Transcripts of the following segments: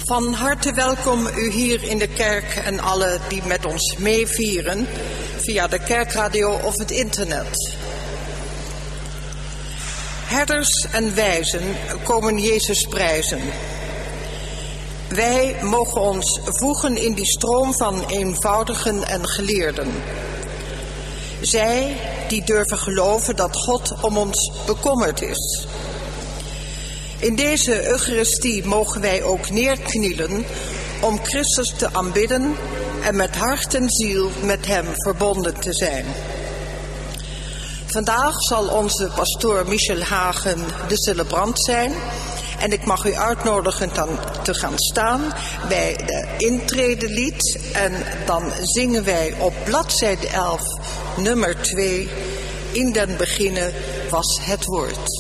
Van harte welkom u hier in de kerk en alle die met ons meevieren via de kerkradio of het internet. Herders en wijzen komen Jezus prijzen. Wij mogen ons voegen in die stroom van eenvoudigen en geleerden. Zij die durven geloven dat God om ons bekommerd is. In deze Eucharistie mogen wij ook neerknielen om Christus te aanbidden en met hart en ziel met hem verbonden te zijn. Vandaag zal onze pastoor Michel Hagen de celebrant zijn en ik mag u uitnodigen te gaan staan bij de intredelied en dan zingen wij op bladzijde 11 nummer 2 in den beginne was het woord.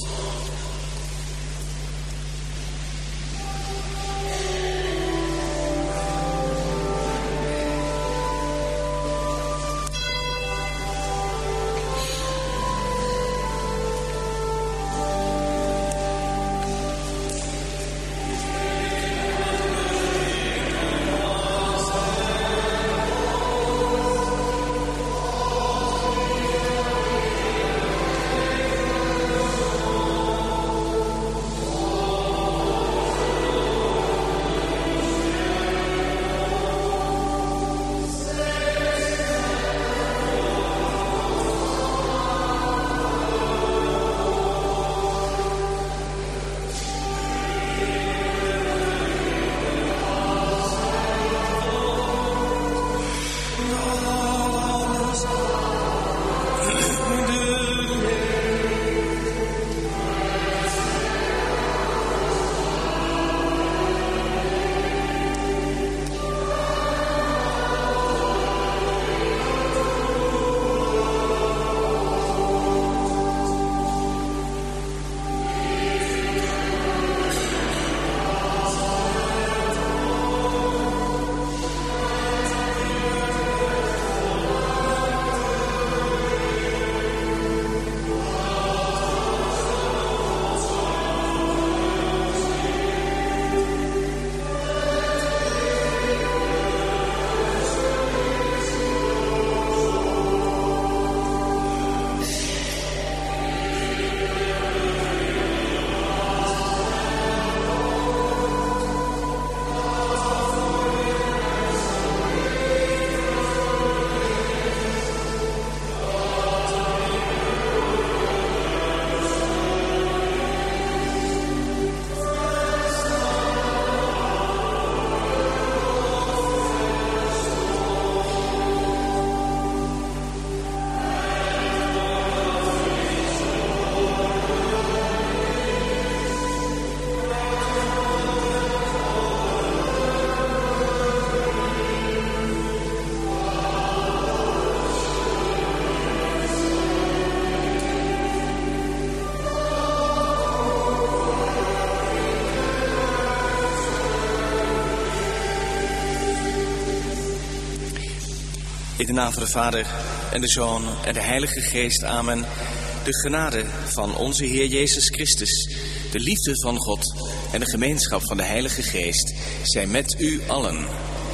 In de naam van de Vader en de Zoon en de Heilige Geest. Amen. De genade van onze Heer Jezus Christus, de liefde van God en de gemeenschap van de Heilige Geest zijn met u allen.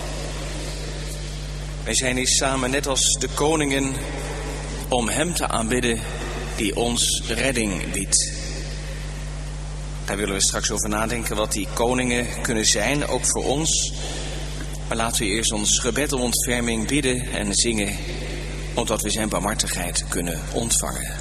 Wij zijn hier samen net als de koningen om hem te aanbidden die ons redding biedt. Daar willen we straks over nadenken wat die koningen kunnen zijn, ook voor ons. Maar laten we eerst ons gebed om ontferming bidden en zingen, omdat we zijn barmhartigheid kunnen ontvangen.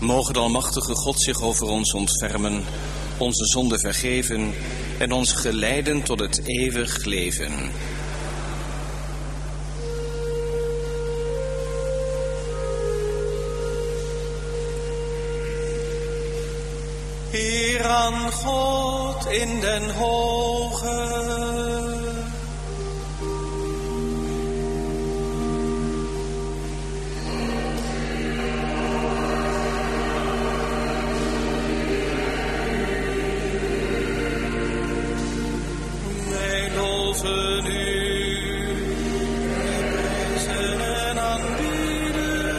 Mogen de almachtige God zich over ons ontfermen, onze zonden vergeven en ons geleiden tot het eeuwig leven. Heer aan God in den hoge. Wij loven u, wij prijzen en aanbieden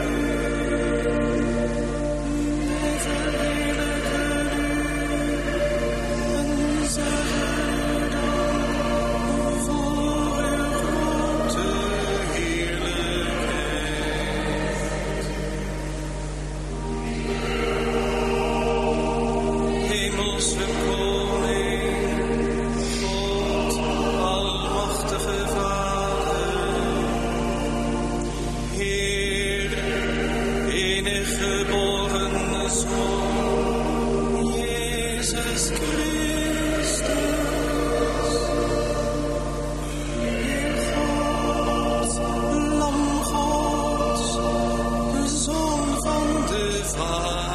u, wij verheerlijken u en zeggen dank voor uw grote heerlijkheid. Hemelse Koning, God, almachtige Vader, Heer, enig geboren Zoon, Jezus Christus, Heer God, Lam Gods, Zoon van de Vader.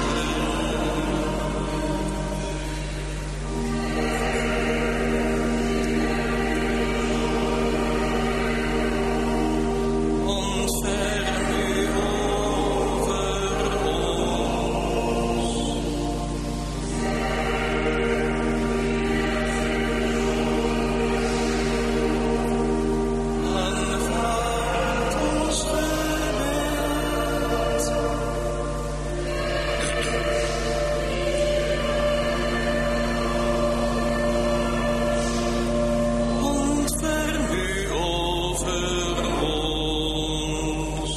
Ontferm u over ons. Aanvaard ons gebed. Ontferm u over ons.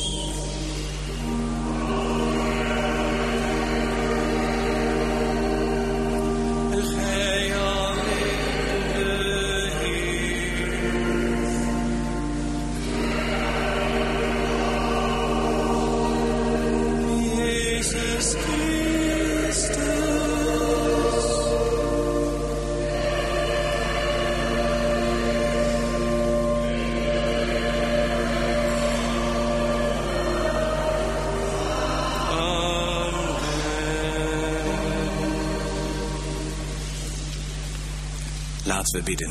Gij alleen de Heer. Jezus Christus. Laten we bidden.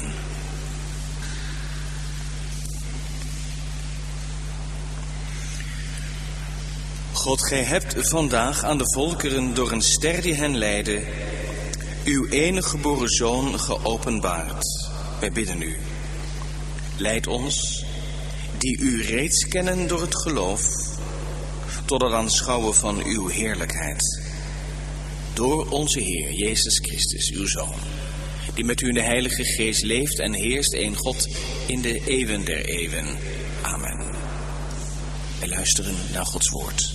God, gij hebt vandaag aan de volkeren door een ster die hen leidde, uw enige geboren Zoon geopenbaard. Wij bidden u. Leid ons, die u reeds kennen door het geloof, tot het aanschouwen van uw heerlijkheid. Door onze Heer Jezus Christus, uw Zoon, die met u in de Heilige Geest leeft en heerst, één God, in de eeuwen der eeuwen. Amen. Wij luisteren naar Gods woord.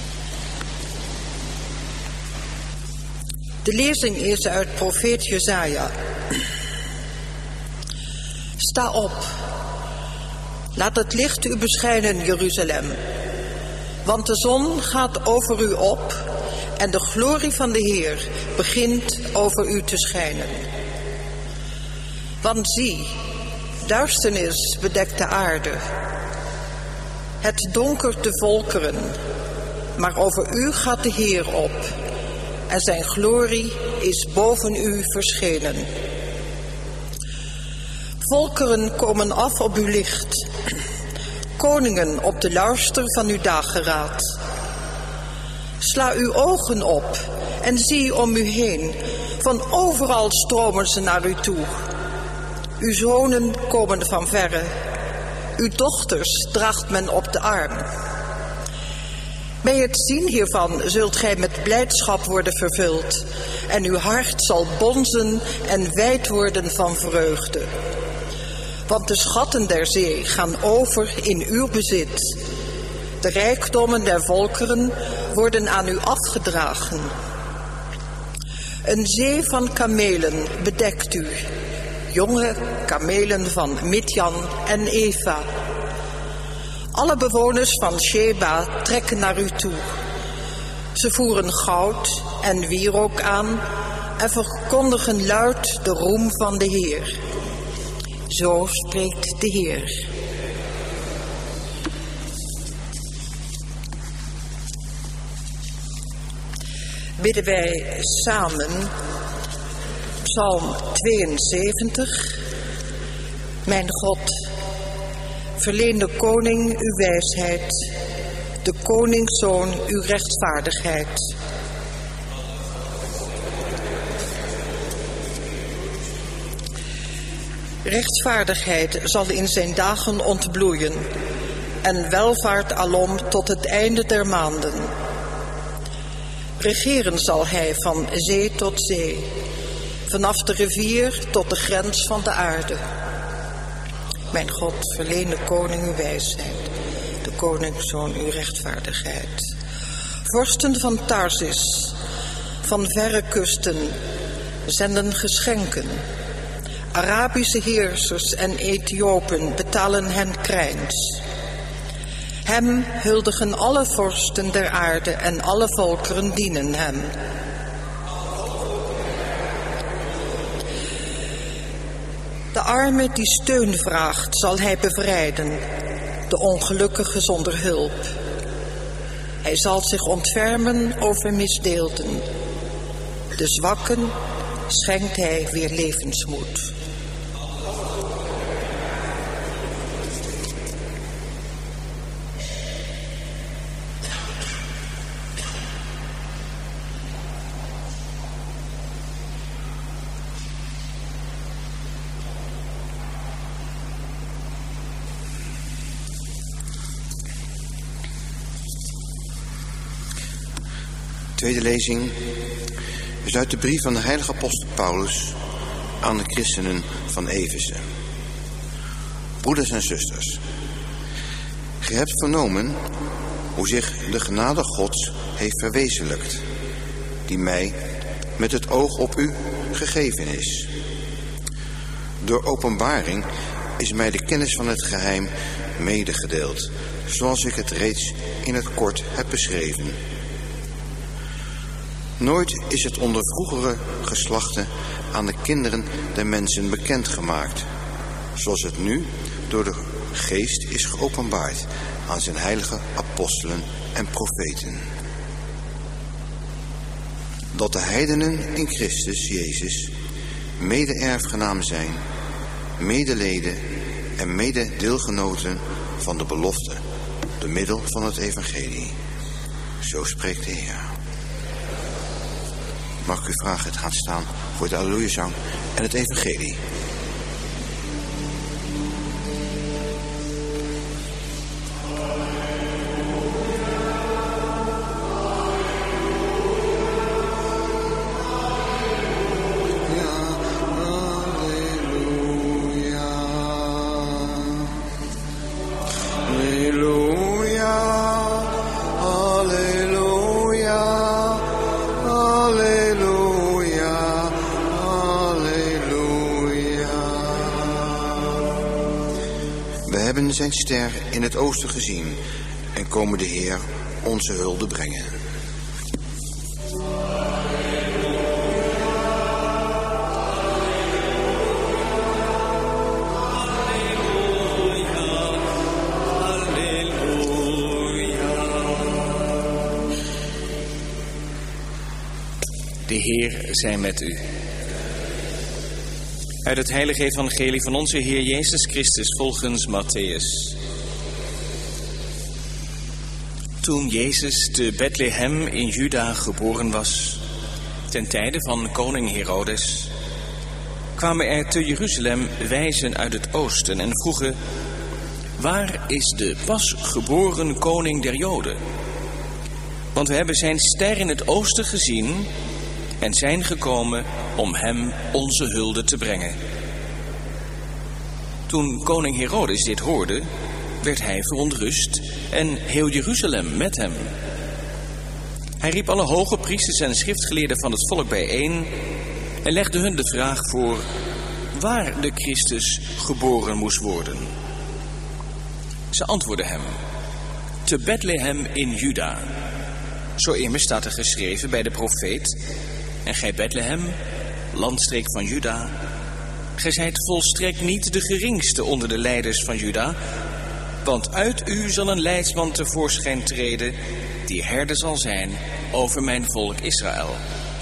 De lezing is uit profeet Jesaja. Sta op. Laat het licht u beschijnen, Jeruzalem. Want de zon gaat over u op en de glorie van de Heer begint over u te schijnen. Want zie, duisternis bedekt de aarde. Het donkert de volkeren, maar over u gaat de Heer op en zijn glorie is boven u verschenen. Volkeren komen af op uw licht, koningen op de luister van uw dageraad. Sla uw ogen op en zie om u heen, van overal stromen ze naar u toe. Uw zonen komen van verre, uw dochters draagt men op de arm. Bij het zien hiervan zult gij met blijdschap worden vervuld, en uw hart zal bonzen en wijd worden van vreugde. Want de schatten der zee gaan over in uw bezit. De rijkdommen der volkeren worden aan u afgedragen. Een zee van kamelen bedekt u, jonge kamelen van Midjan en Eva. Alle bewoners van Sheba trekken naar u toe. Ze voeren goud en wierook aan en verkondigen luid de roem van de Heer. Zo spreekt de Heer. Bidden wij samen Psalm 72. Mijn God, verleen de koning uw wijsheid, de koningszoon uw rechtvaardigheid. Rechtvaardigheid zal in zijn dagen ontbloeien en welvaart alom tot het einde der maanden. Regeren zal hij van zee tot zee, vanaf de rivier tot de grens van de aarde. Mijn God, verleen de koning uw wijsheid, de koningszoon uw rechtvaardigheid. Vorsten van Tarsis, van verre kusten, zenden geschenken. Arabische heersers en Ethiopen betalen hen krijns. Hem huldigen alle vorsten der aarde en alle volkeren dienen hem. De arme die steun vraagt, zal hij bevrijden, de ongelukkige zonder hulp. Hij zal zich ontfermen over misdeelden. De zwakken schenkt hij weer levensmoed. Tweede lezing is uit de brief van de heilige apostel Paulus aan de christenen van Efeze. Broeders en zusters, gij hebt vernomen hoe zich de genade Gods heeft verwezenlijkt, die mij met het oog op u gegeven is. Door openbaring is mij de kennis van het geheim medegedeeld, zoals ik het reeds in het kort heb beschreven. Nooit is het onder vroegere geslachten aan de kinderen der mensen bekendgemaakt, zoals het nu door de Geest is geopenbaard aan zijn heilige apostelen en profeten. Dat de heidenen in Christus Jezus mede-erfgenaam zijn, medeleden en mededeelgenoten van de belofte, door middel van het evangelie. Zo spreekt de Heer. Mag ik u vragen het gaan staan voor de Alleluia-zang en het evangelie. Zijn ster in het oosten gezien en komen de Heer onze hulde brengen. De Heer zij met u. Uit het heilige evangelie van onze Heer Jezus Christus volgens Matthäus. Toen Jezus te Bethlehem in Juda geboren was, ten tijde van koning Herodes, kwamen er te Jeruzalem wijzen uit het oosten en vroegen: waar is de pas geboren koning der Joden? Want we hebben zijn ster in het oosten gezien en zijn gekomen om hem onze hulde te brengen. Toen koning Herodes dit hoorde, werd hij verontrust en heel Jeruzalem met hem. Hij riep alle hoge priesters en schriftgeleerden van het volk bijeen en legde hun de vraag voor waar de Christus geboren moest worden. Ze antwoordden hem: te Bethlehem in Juda. Zo immers staat er geschreven bij de profeet: en gij Bethlehem, landstreek van Juda, gij zijt volstrekt niet de geringste onder de leiders van Juda, want uit u zal een leidsman tevoorschijn treden, die herder zal zijn over mijn volk Israël.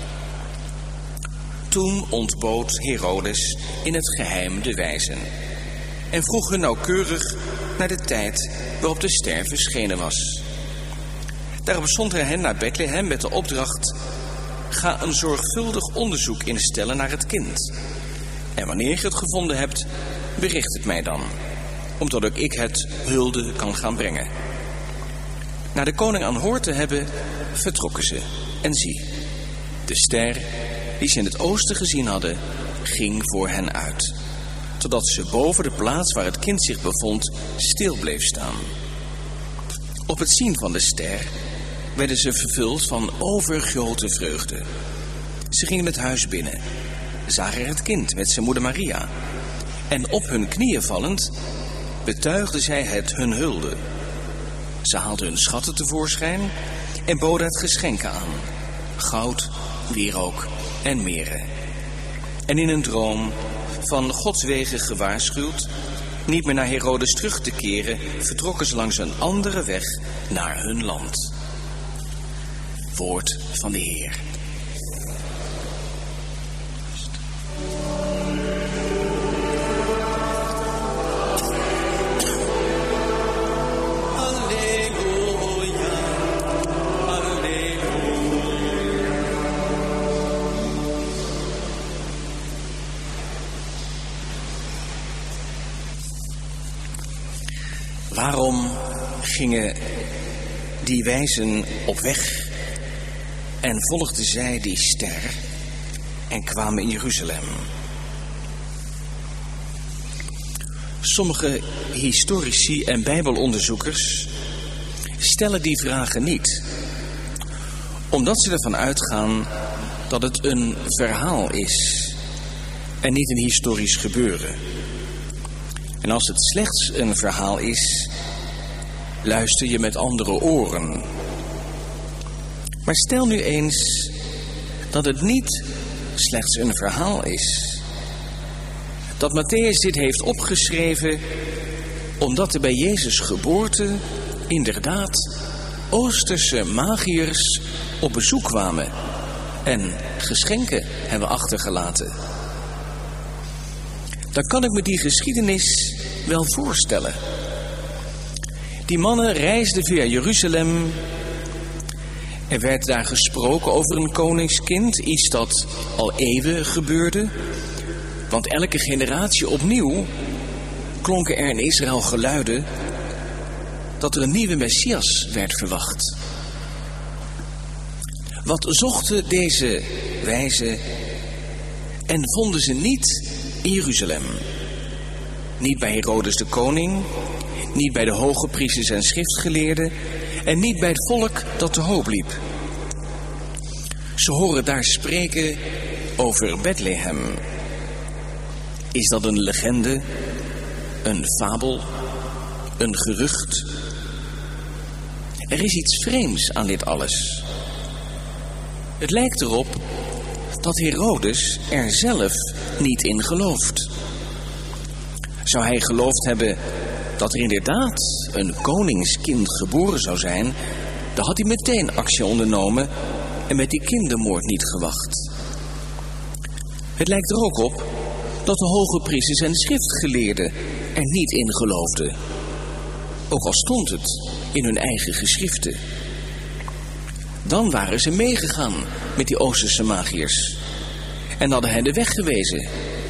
Toen ontbood Herodes in het geheim de wijzen en vroeg hun nauwkeurig naar de tijd waarop de ster verschenen was. Daarop zond hij hen naar Bethlehem met de opdracht: ga een zorgvuldig onderzoek instellen naar het kind. En wanneer je het gevonden hebt, bericht het mij dan, omdat ook ik het hulde kan gaan brengen. Na de koning aanhoord te hebben, vertrokken ze. En zie, de ster die ze in het oosten gezien hadden, ging voor hen uit, totdat ze boven de plaats waar het kind zich bevond stil bleef staan. Op het zien van de ster werden ze vervuld van overgrote vreugde. Ze gingen het huis binnen, zagen er het kind met zijn moeder Maria, en op hun knieën vallend betuigden zij het hun hulde. Ze haalden hun schatten tevoorschijn en boden het geschenken aan: goud, wierook en mirre. En in een droom, van Gods wegen gewaarschuwd, niet meer naar Herodes terug te keren, vertrokken ze langs een andere weg naar hun land. Woord van de Heer. Waarom gingen die wijzen op weg en volgden zij die ster en kwamen in Jeruzalem? Sommige historici en bijbelonderzoekers stellen die vragen niet, omdat ze ervan uitgaan dat het een verhaal is en niet een historisch gebeuren. En als het slechts een verhaal is, luister je met andere oren. Maar stel nu eens dat het niet slechts een verhaal is. Dat Mattheüs dit heeft opgeschreven omdat er bij Jezus' geboorte inderdaad Oosterse magiërs op bezoek kwamen en geschenken hebben achtergelaten. Dan kan ik me die geschiedenis wel voorstellen. Die mannen reisden via Jeruzalem. Er werd daar gesproken over een koningskind, iets dat al eeuwen gebeurde. Want elke generatie opnieuw klonken er in Israël geluiden dat er een nieuwe Messias werd verwacht. Wat zochten deze wijzen en vonden ze niet in Jeruzalem? Niet bij Herodes de koning, niet bij de hoge priesters en schriftgeleerden en niet bij het volk dat te hoop liep. Ze horen daar spreken over Bethlehem. Is dat een legende, een fabel, een gerucht? Er is iets vreemds aan dit alles. Het lijkt erop dat Herodes er zelf niet in gelooft. Zou hij geloofd hebben dat er inderdaad een koningskind geboren zou zijn, dan had hij meteen actie ondernomen en met die kindermoord niet gewacht. Het lijkt er ook op dat de hoge priesters en schriftgeleerden er niet in geloofden, ook al stond het in hun eigen geschriften. Dan waren ze meegegaan met die Oosterse magiërs en hadden hen de weg gewezen.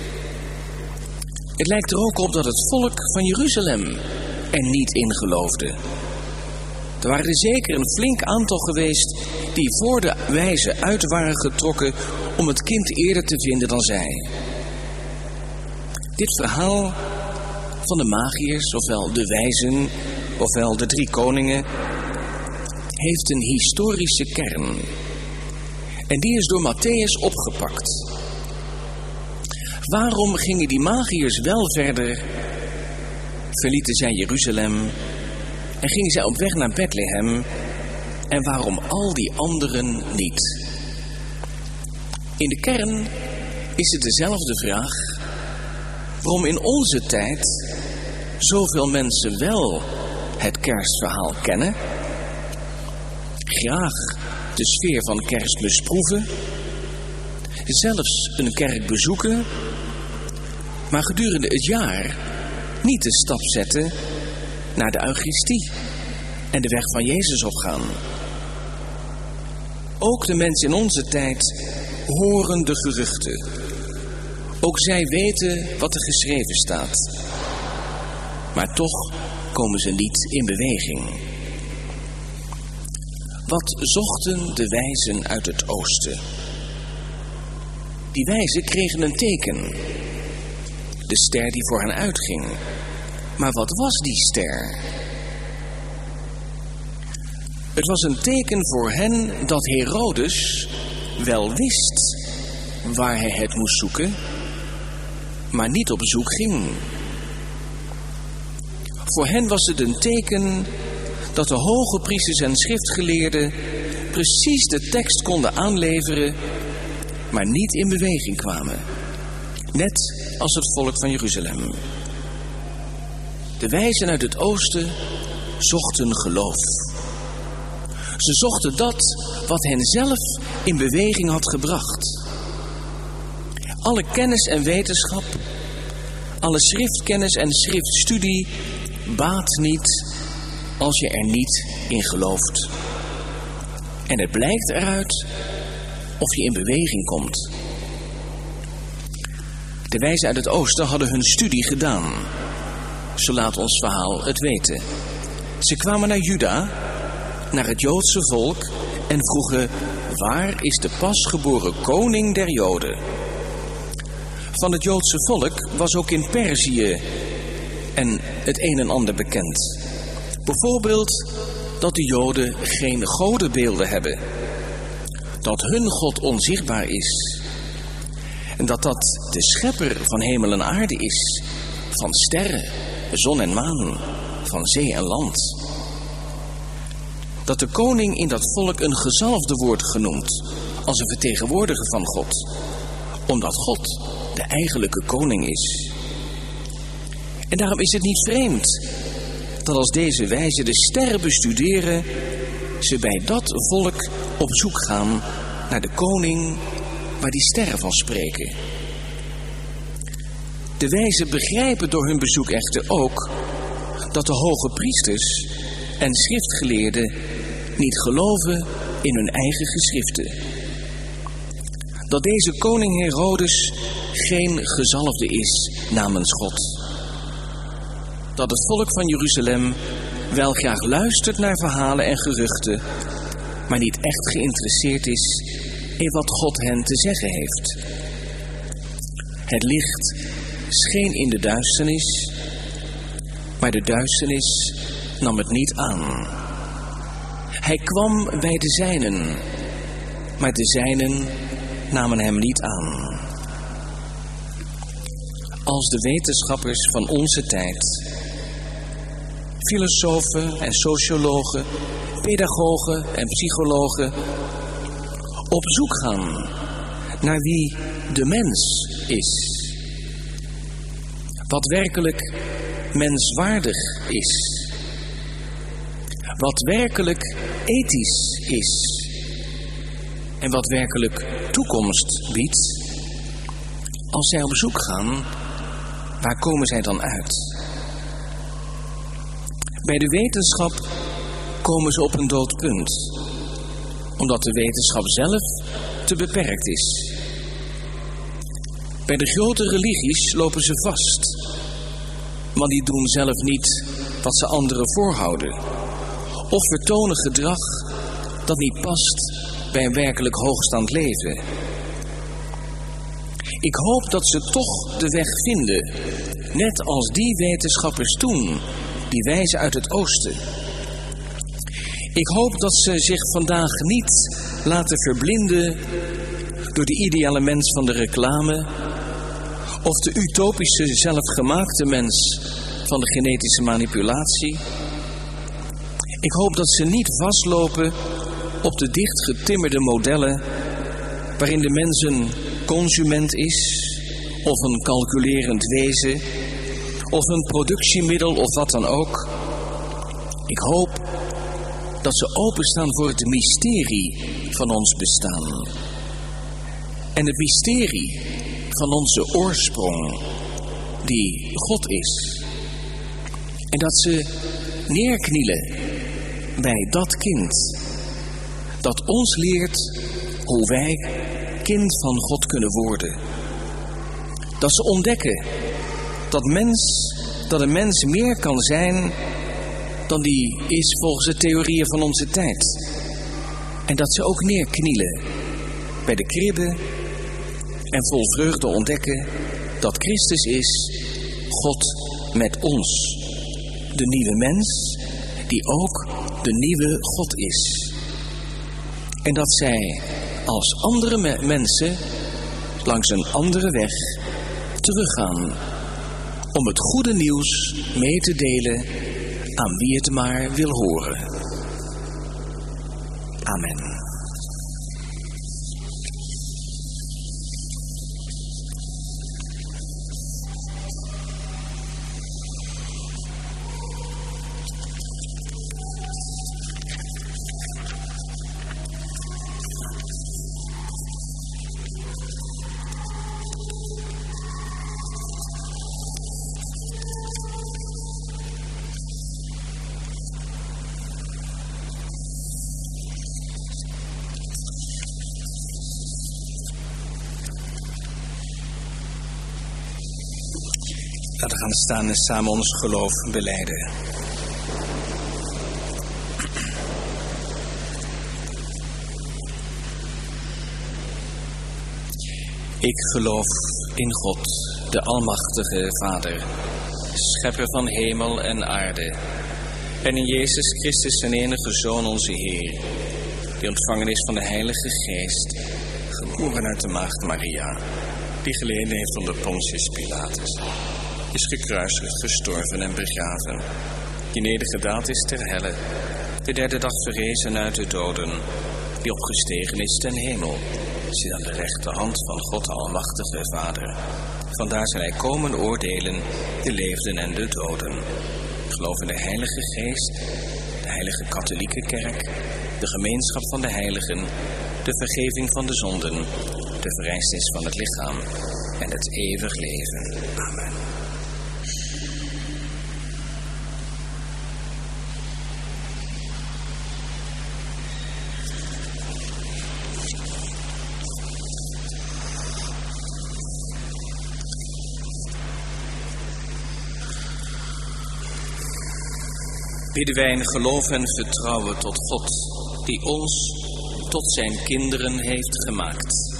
Het lijkt er ook op dat het volk van Jeruzalem er niet in geloofde. Er waren er zeker een flink aantal geweest die voor de wijzen uit waren getrokken om het kind eerder te vinden dan zij. Dit verhaal van de magiërs, ofwel de wijzen, ofwel de drie koningen, heeft een historische kern. En die is door Mattheüs opgepakt. Waarom gingen die magiërs wel verder, verlieten zij Jeruzalem en gingen zij op weg naar Bethlehem, en waarom al die anderen niet? In de kern is het dezelfde vraag waarom in onze tijd zoveel mensen wel het kerstverhaal kennen, graag de sfeer van Kerstmis proeven, zelfs een kerk bezoeken, maar gedurende het jaar niet de stap zetten naar de Eucharistie en de weg van Jezus opgaan. Ook de mensen in onze tijd horen de geruchten. Ook zij weten wat er geschreven staat. Maar toch komen ze niet in beweging. Wat zochten de wijzen uit het oosten? Die wijzen kregen een teken. De ster die voor hen uitging. Maar wat was die ster? Het was een teken voor hen dat Herodes wel wist waar hij het moest zoeken, maar niet op zoek ging. Voor hen was het een teken dat de hoge priesters en schriftgeleerden precies de tekst konden aanleveren, maar niet in beweging kwamen. Net als het volk van Jeruzalem. De wijzen uit het oosten zochten geloof. Ze zochten dat wat hen zelf in beweging had gebracht. Alle kennis en wetenschap, alle schriftkennis en schriftstudie baat niet als je er niet in gelooft. En het blijkt eruit of je in beweging komt. De wijzen uit het oosten hadden hun studie gedaan. Zo laat ons verhaal het weten. Ze kwamen naar Juda, naar het Joodse volk, en vroegen: waar is de pasgeboren koning der Joden? Van het Joodse volk was ook in Perzië en het een en ander bekend. Bijvoorbeeld dat de Joden geen godenbeelden hebben. Dat hun God onzichtbaar is. En dat de schepper van hemel en aarde is. Van sterren, zon en maan, van zee en land. Dat de koning in dat volk een gezalfde wordt genoemd, als een vertegenwoordiger van God. Omdat God de eigenlijke koning is. En daarom is het niet vreemd dat als deze wijzen de sterren bestuderen, ze bij dat volk op zoek gaan naar de koning waar die sterren van spreken. De wijzen begrijpen door hun bezoek echter ook dat de hoge priesters en schriftgeleerden niet geloven in hun eigen geschriften. Dat deze koning Herodes geen gezalfde is namens God. Dat het volk van Jeruzalem wel graag luistert naar verhalen en geruchten, maar niet echt geïnteresseerd is in wat God hen te zeggen heeft. Het licht scheen in de duisternis, maar de duisternis nam het niet aan. Hij kwam bij de zijnen, maar de zijnen namen hem niet aan. Als de wetenschappers van onze tijd, filosofen en sociologen, pedagogen en psychologen, op zoek gaan naar wie de mens is, wat werkelijk menswaardig is, wat werkelijk ethisch is en wat werkelijk toekomst biedt. Als zij op zoek gaan, waar komen zij dan uit? Bij de wetenschap komen ze op een dood punt, omdat de wetenschap zelf te beperkt is. Bij de grote religies lopen ze vast, want die doen zelf niet wat ze anderen voorhouden, of vertonen gedrag dat niet past bij een werkelijk hoogstaand leven. Ik hoop dat ze toch de weg vinden, net als die wetenschappers toen, die wijzen uit het oosten. Ik hoop dat ze zich vandaag niet laten verblinden door de ideale mens van de reclame of de utopische zelfgemaakte mens van de genetische manipulatie. Ik hoop dat ze niet vastlopen op de dichtgetimmerde modellen waarin de mens een consument is, of een calculerend wezen, of een productiemiddel of wat dan ook. Ik hoop dat ze openstaan voor het mysterie van ons bestaan. En het mysterie van onze oorsprong, die God is. En dat ze neerknielen bij dat kind, dat ons leert hoe wij kind van God kunnen worden. Dat ze ontdekken dat een mens meer kan zijn dan die is volgens de theorieën van onze tijd. En dat ze ook neerknielen bij de kribbe en vol vreugde ontdekken dat Christus is God met ons. De nieuwe mens die ook de nieuwe God is. En dat zij als andere mensen langs een andere weg teruggaan om het goede nieuws mee te delen aan wie het maar wil horen. Amen. Laten we gaan staan en samen ons geloof belijden. Ik geloof in God, de Almachtige Vader, Schepper van hemel en aarde, en in Jezus Christus, zijn enige Zoon, onze Heer, die ontvangen is van de Heilige Geest, geboren uit de Maagd Maria, die geleden heeft onder Pontius Pilatus, is gekruisigd, gestorven en begraven, die nedergedaald is ter helle, de derde dag verrezen uit de doden, die opgestegen is ten hemel, zit aan de rechterhand van God de Almachtige Vader. Vandaar zal hij komen oordelen de leefden en de doden. Ik geloof in de Heilige Geest, de Heilige Katholieke Kerk, de gemeenschap van de heiligen, de vergeving van de zonden, de verrijzenis van het lichaam en het eeuwig leven. Amen. Bidden wij in geloof en vertrouwen tot God, die ons tot zijn kinderen heeft gemaakt.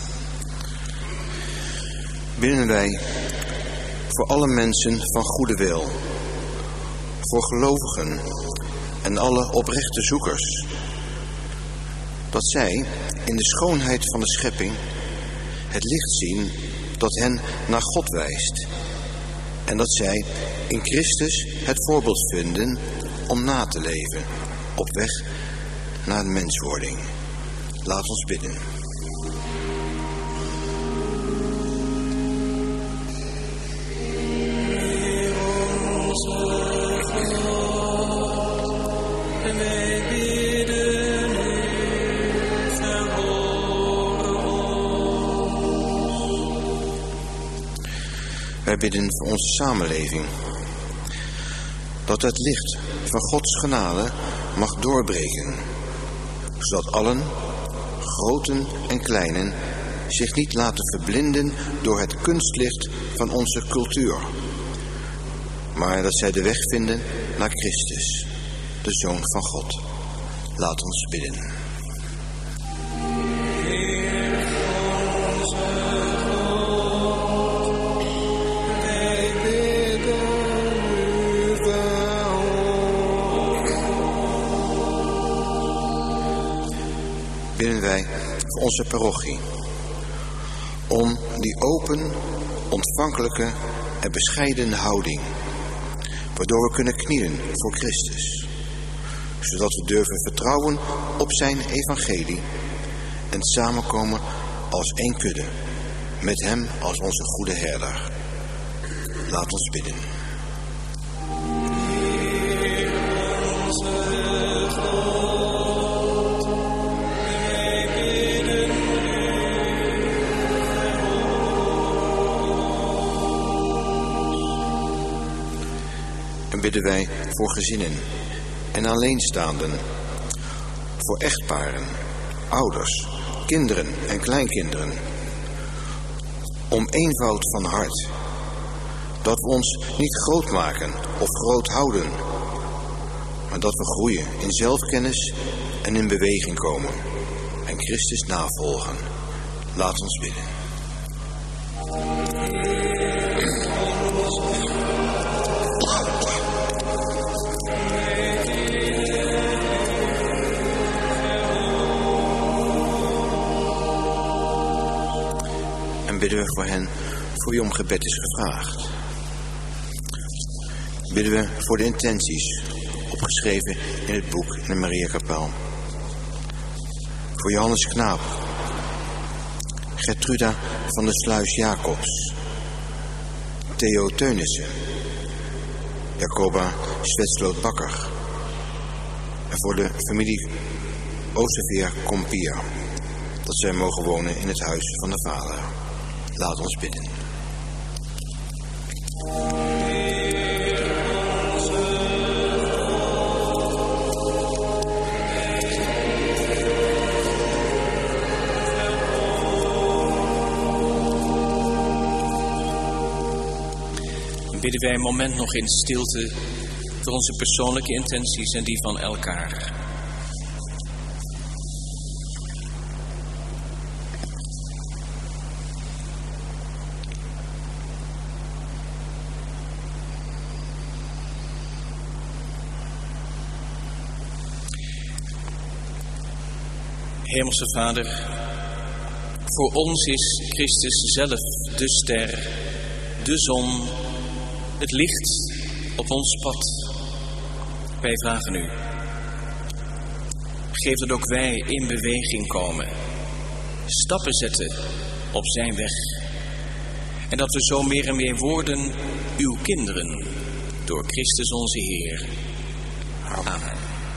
Bidden wij voor alle mensen van goede wil, voor gelovigen en alle oprechte zoekers, dat zij in de schoonheid van de schepping het licht zien dat hen naar God wijst, en dat zij in Christus het voorbeeld vinden om na te leven op weg naar de menswording. Laat ons bidden. Wij bidden voor onze samenleving, dat het licht van Gods genade mag doorbreken, zodat allen, groten en kleinen, zich niet laten verblinden door het kunstlicht van onze cultuur, maar dat zij de weg vinden naar Christus, de Zoon van God. Laat ons bidden. Bidden wij voor onze parochie, om die open, ontvankelijke en bescheiden houding, waardoor we kunnen knielen voor Christus, zodat we durven vertrouwen op zijn evangelie en samenkomen als één kudde, met hem als onze goede herder. Laat ons bidden. En bidden wij voor gezinnen en alleenstaanden, voor echtparen, ouders, kinderen en kleinkinderen, om eenvoud van hart, dat we ons niet groot maken of groot houden, maar dat we groeien in zelfkennis en in beweging komen en Christus navolgen. Laat ons bidden. En bidden we voor hen voor wie om gebed is gevraagd. Bidden we voor de intenties, opgeschreven in het boek in de Mariakapel. Voor Johannes Knaap, Gertruda van de Sluis Jacobs, Theo Teunissen, Jacoba Swetsloot-Bakker en voor de familie Oosterveer Kompier, dat zij mogen wonen in het huis van de Vader. Laat ons bidden. Bidden wij een moment nog in stilte voor onze persoonlijke intenties en die van elkaar. Hemelse Vader, voor ons is Christus zelf de ster, de zon, het licht op ons pad. Wij vragen u, geef dat ook wij in beweging komen, stappen zetten op zijn weg. En dat we zo meer en meer worden uw kinderen, door Christus onze Heer. Amen.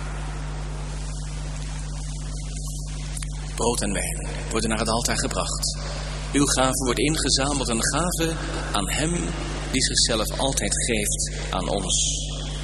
Brood en wijn worden naar het altaar gebracht. Uw gave wordt ingezameld, een gave aan hem die zichzelf altijd geeft aan ons.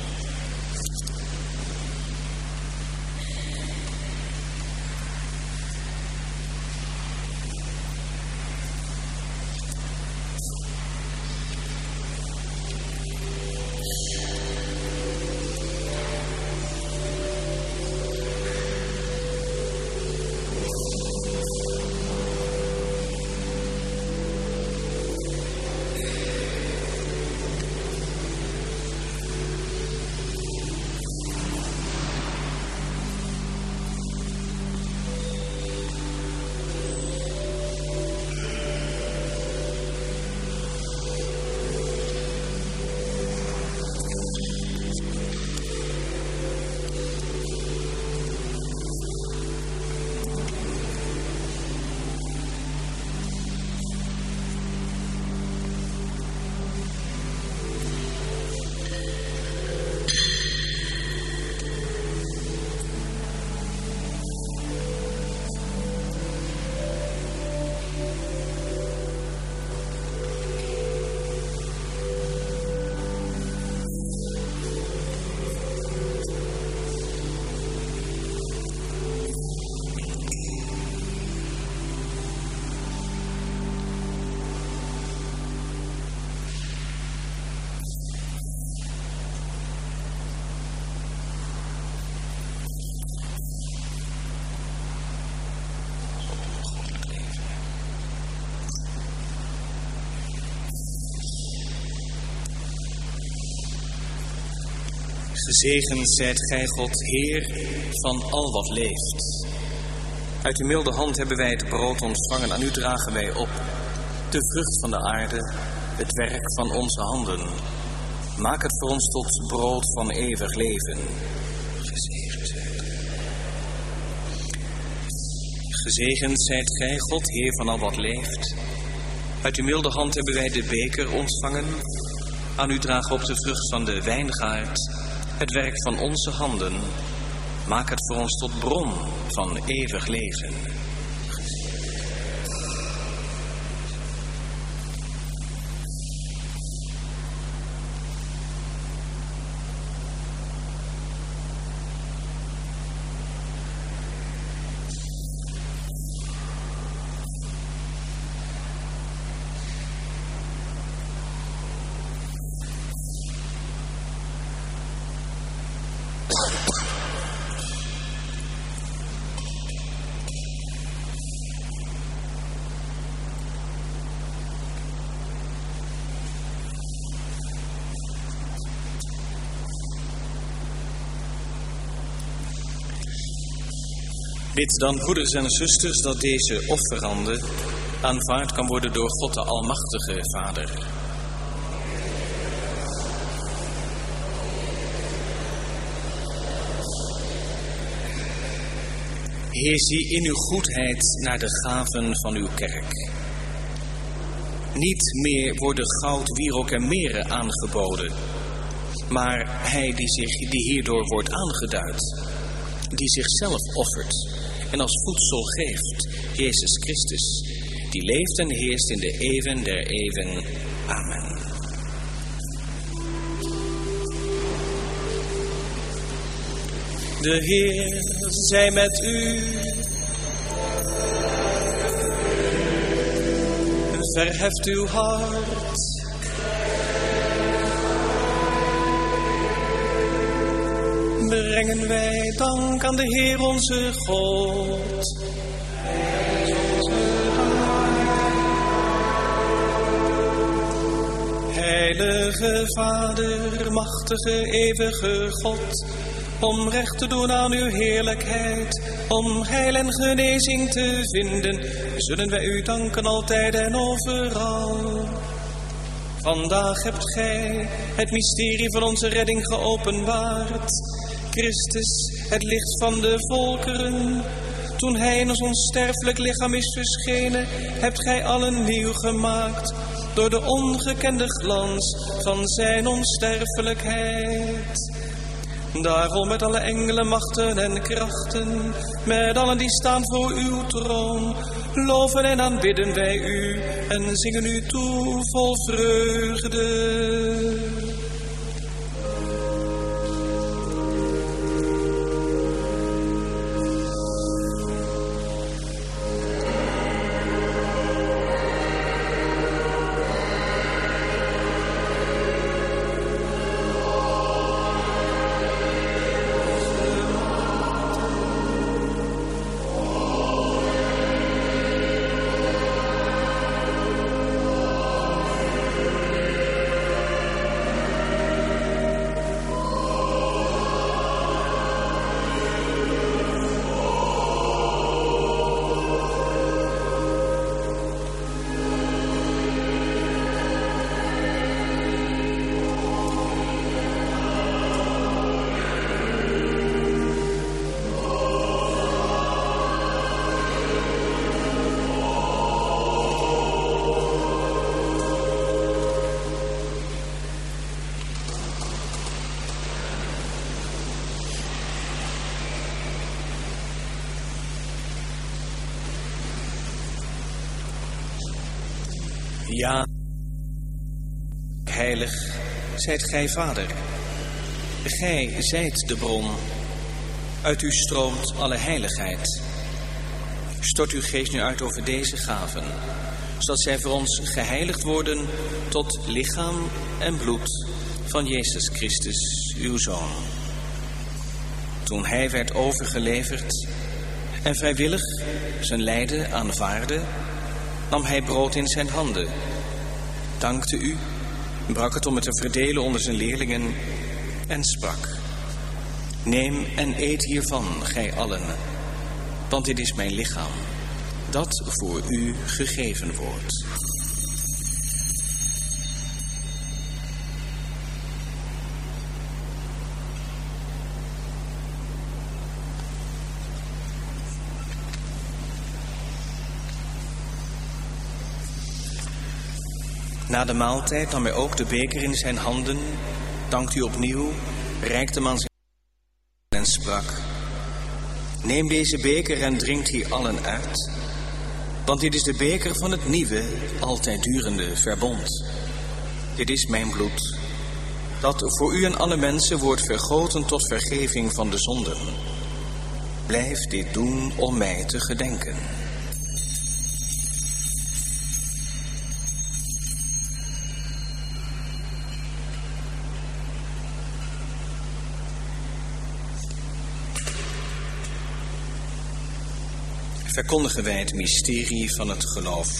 Gezegend zijt gij, God, Heer van al wat leeft. Uit uw milde hand hebben wij het brood ontvangen, aan u dragen wij op. De vrucht van de aarde, het werk van onze handen. Maak het voor ons tot brood van eeuwig leven. Gezegend Gezegend zijt gij, God, Heer van al wat leeft. Uit uw milde hand hebben wij de beker ontvangen. Aan u dragen op de vrucht van de wijngaard, het werk van onze handen. Maak het voor ons tot bron van eeuwig leven. Bid dan, broeders en zusters, dat deze offerande aanvaard kan worden door God de Almachtige Vader. Heer, zie in uw goedheid naar de gaven van uw kerk. Niet meer worden goud, wierook en meren aangeboden, maar hij die hierdoor wordt aangeduid, die zichzelf offert en als voedsel geeft, Jezus Christus, die leeft en heerst in de eeuwen der eeuwen. Amen. De Heer zij met u. Verheft uw hart. Brengen wij dank aan de Heer onze God. Heilige Vader, machtige, eeuwige God, om recht te doen aan uw heerlijkheid, om heil en genezing te vinden, zullen wij u danken altijd en overal. Vandaag hebt gij het mysterie van onze redding geopenbaard. Christus, het licht van de volkeren. Toen hij in ons onsterfelijk lichaam is verschenen, hebt gij allen nieuw gemaakt door de ongekende glans van zijn onsterfelijkheid. Daarom met alle engelen, machten en krachten, met allen die staan voor uw troon, loven en aanbidden wij u en zingen u toe vol vreugde. Ja, heilig zijt gij, Vader. Gij zijt de bron. Uit u stroomt alle heiligheid. Stort uw geest nu uit over deze gaven, zodat zij voor ons geheiligd worden tot lichaam en bloed van Jezus Christus, uw Zoon. Toen hij werd overgeleverd en vrijwillig zijn lijden aanvaardde, nam hij brood in zijn handen, dankte u, brak het om het te verdelen onder zijn leerlingen en sprak: Neem en eet hiervan, gij allen, want dit is mijn lichaam, dat voor u gegeven wordt. Na de maaltijd nam hij ook de beker in zijn handen, dankte u opnieuw, reikte hem aan zijn en sprak: neem deze beker en drinkt hier allen uit, want dit is de beker van het nieuwe, altijd durende verbond. Dit is mijn bloed, dat voor u en alle mensen wordt vergoten tot vergeving van de zonden. Blijf dit doen om mij te gedenken. Verkondigen wij het mysterie van het geloof.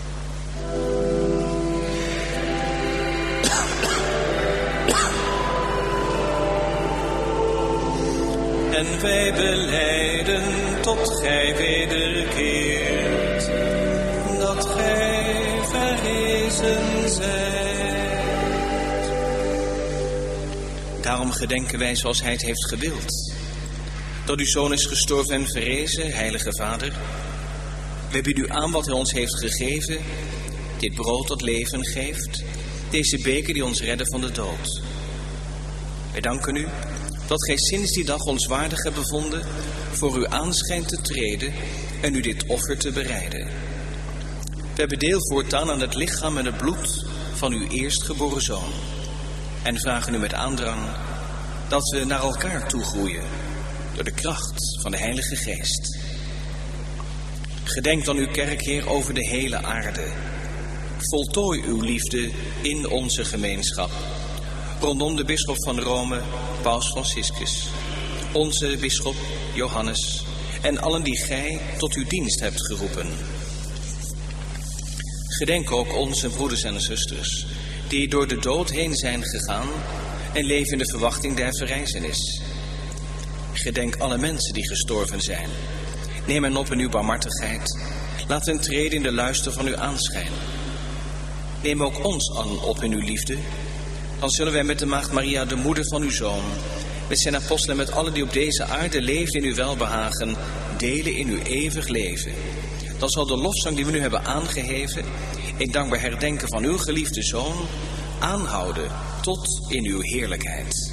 En wij belijden tot gij wederkeert, dat gij verrezen zijt. Daarom gedenken wij zoals hij het heeft gewild. Dat uw Zoon is gestorven en verrezen, heilige Vader. Wij bieden u aan wat hij ons heeft gegeven, dit brood dat leven geeft, deze beker die ons redde van de dood. Wij danken u dat gij sinds die dag ons waardig hebt bevonden voor uw aanschijn te treden en u dit offer te bereiden. We hebben deel voortaan aan het lichaam en het bloed van uw eerstgeboren Zoon en vragen u met aandrang dat we naar elkaar toegroeien door de kracht van de Heilige Geest. Gedenk dan uw kerk, Heer, over de hele aarde. Voltooi uw liefde in onze gemeenschap. Rondom de bisschop van Rome, Paus Franciscus, onze bisschop Johannes en allen die gij tot uw dienst hebt geroepen. Gedenk ook onze broeders en zusters, die door de dood heen zijn gegaan en leven in de verwachting der verrijzenis. Gedenk alle mensen die gestorven zijn. Neem hen op in uw barmhartigheid. Laat hen treden in de luister van uw aanschijn. Neem ook ons aan op in uw liefde. Dan zullen wij met de maagd Maria, de moeder van uw Zoon, met zijn apostelen en met allen die op deze aarde leven in uw welbehagen, delen in uw eeuwig leven. Dan zal de lofzang die we nu hebben aangeheven, in dankbaar herdenken van uw geliefde Zoon, aanhouden tot in uw heerlijkheid.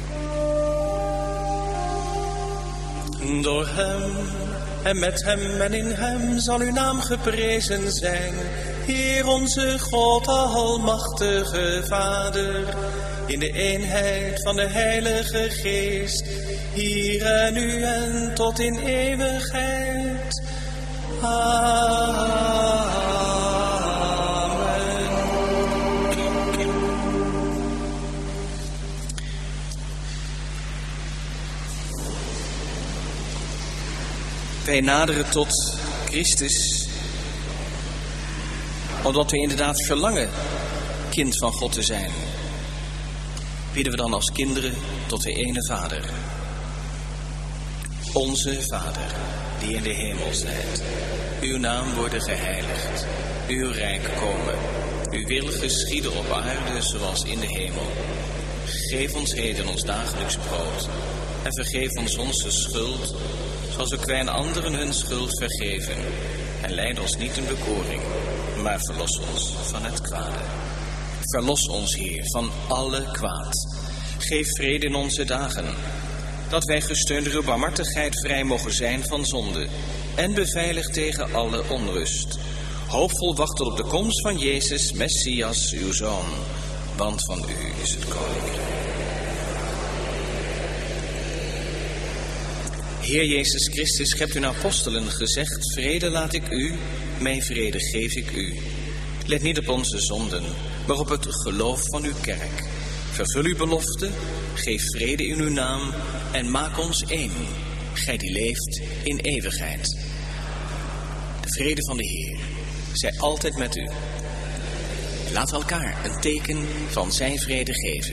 Door hem en met hem en in hem zal uw naam geprezen zijn, Heer onze God, almachtige Vader, in de eenheid van de Heilige Geest, hier en nu en tot in eeuwigheid. Amen. Wij naderen tot Christus, omdat we inderdaad verlangen kind van God te zijn. Bidden we dan als kinderen tot de ene Vader. Onze Vader, die in de hemel zijt, uw naam worden geheiligd, uw rijk komen, uw wil geschieden op aarde zoals in de hemel. Geef ons heden ons dagelijks brood en vergeef ons onze schuld, zoals ook wij aan anderen hun schuld vergeven. En leid ons niet in bekoring, maar verlos ons van het kwade. Verlos ons, Heer, van alle kwaad. Geef vrede in onze dagen, dat wij gesteund door uw barmhartigheid vrij mogen zijn van zonde en beveiligd tegen alle onrust. Hoopvol wachten op de komst van Jezus, Messias, uw Zoon, want van u is het koninkrijk. Heer Jezus Christus, gij hebt uw apostelen gezegd: vrede laat ik u, mijn vrede geef ik u. Let niet op onze zonden, maar op het geloof van uw kerk. Vervul uw belofte, geef vrede in uw naam en maak ons één, gij die leeft in eeuwigheid. De vrede van de Heer zij altijd met u. Laat elkaar een teken van zijn vrede geven.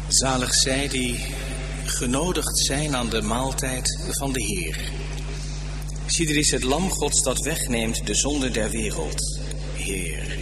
Zalig zij die genodigd zijn aan de maaltijd van de Heer. Zie, er is het lam Gods dat wegneemt de zonde der wereld. Heer.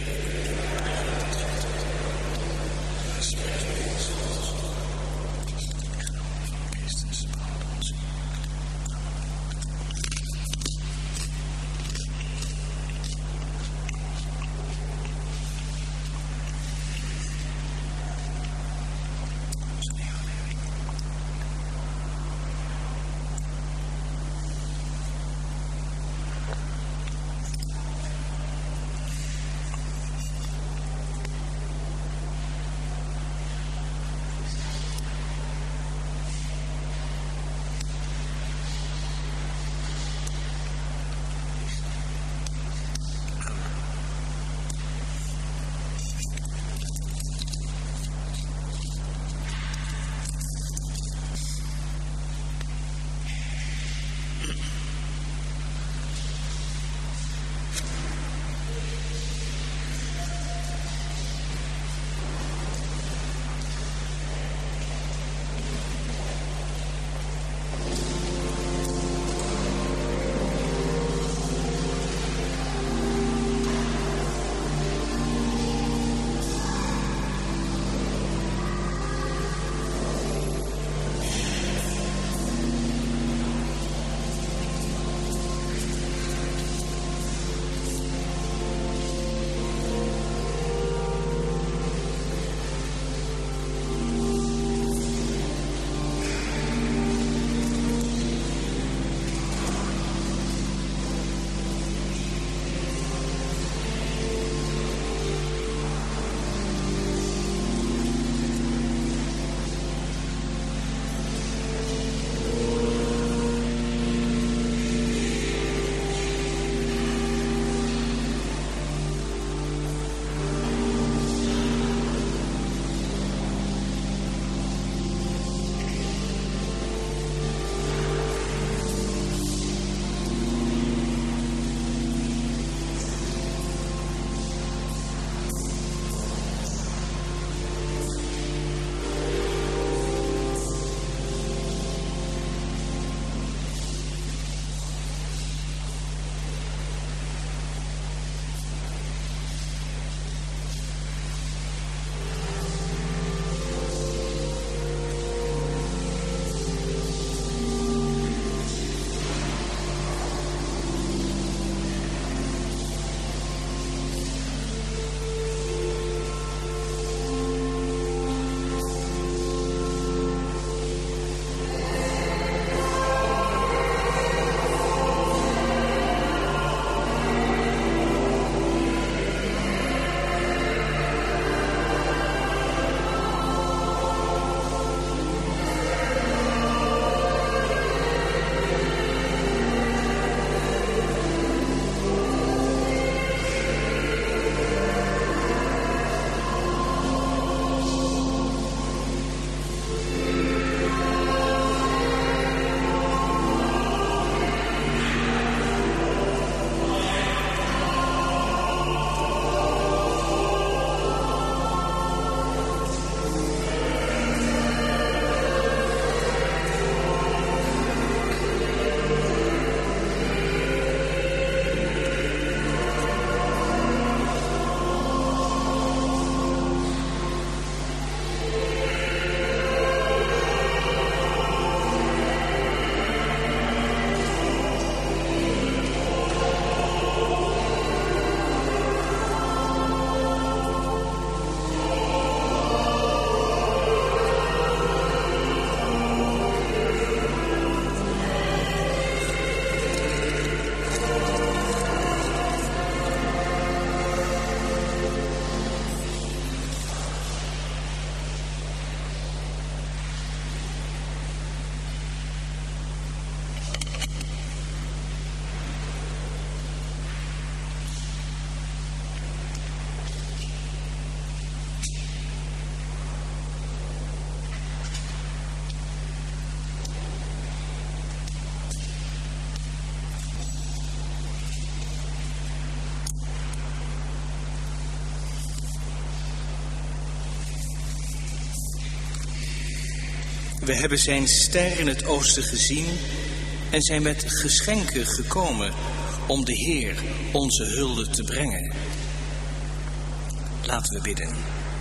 We hebben zijn ster in het oosten gezien en zijn met geschenken gekomen om de Heer onze hulde te brengen. Laten we bidden.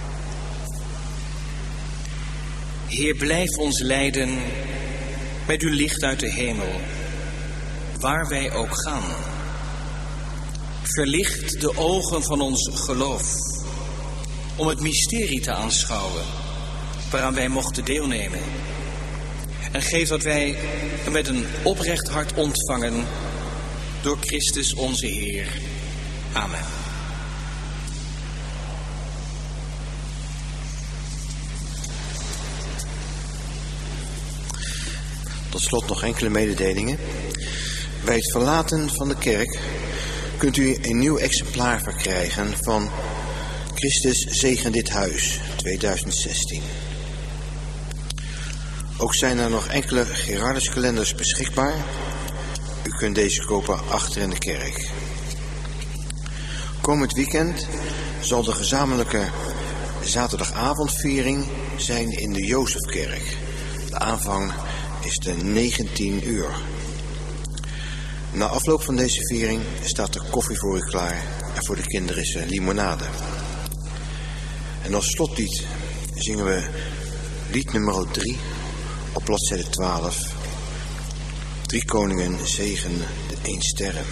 Heer, blijf ons leiden met uw licht uit de hemel, waar wij ook gaan. Verlicht de ogen van ons geloof, om het mysterie te aanschouwen, waaraan wij mochten deelnemen. En geef dat wij met een oprecht hart ontvangen door Christus onze Heer. Amen. Tot slot nog enkele mededelingen. Bij het verlaten van de kerk kunt u een nieuw exemplaar verkrijgen van Christus zegen dit huis 2016. Ook zijn er nog enkele Gerarduskalenders beschikbaar. U kunt deze kopen achter in de kerk. Komend weekend zal de gezamenlijke zaterdagavondviering zijn in de Jozefkerk. De aanvang is de 19 uur. Na afloop van deze viering staat er koffie voor u klaar en voor de kinderen is er limonade. En als slotlied zingen we lied nummer 3 op bladzijde 12. 3 koningen zegen de 1 sterren.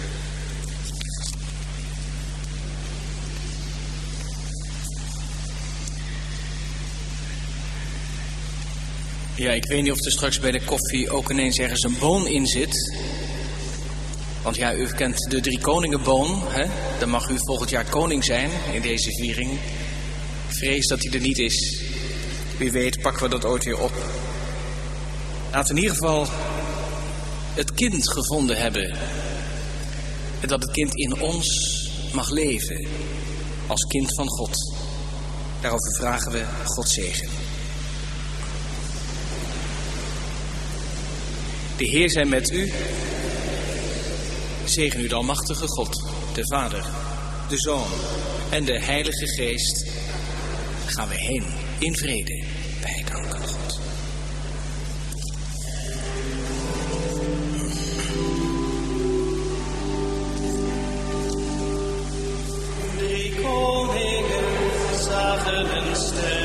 Ja, ik weet niet of er straks bij de koffie ook ineens ergens een boon in zit. Want ja, u kent de 3 koningenboon, hè? Dan mag u volgend jaar koning zijn in deze viering. Vrees dat hij er niet is. Wie weet pakken we dat ooit weer op. Laten we in ieder geval het kind gevonden hebben. En dat het kind in ons mag leven. Als kind van God. Daarover vragen we God zegen. De Heer zij met u. Zegen u de almachtige God, de Vader, de Zoon en de Heilige Geest. Gaan we heen in vrede bij dank aan God. Drie koningen zagen een ster.